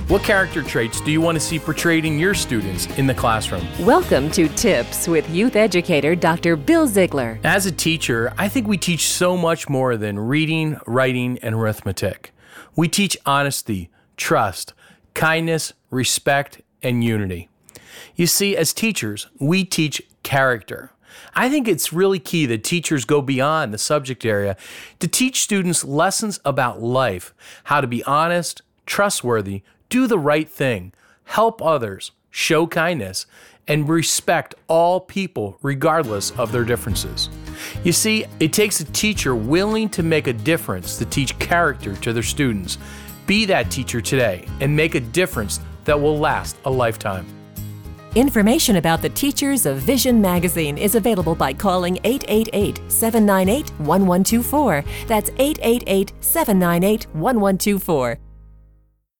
What character traits do you want to see portrayed in your students in the classroom? Welcome to Tips with youth educator Dr. Bill Ziegler. As a teacher, I think we teach so much more than reading, writing, and arithmetic. We teach honesty, trust, kindness, respect, and unity. You see, as teachers, we teach character. I think it's really key that teachers go beyond the subject area to teach students lessons about life, how to be honest, trustworthy, do the right thing, help others, show kindness, and respect all people regardless of their differences. You see, it takes a teacher willing to make a difference to teach character to their students. Be that teacher today and make a difference that will last a lifetime. Information about the Teachers of Vision magazine is available by calling 888-798-1124. That's 888-798-1124.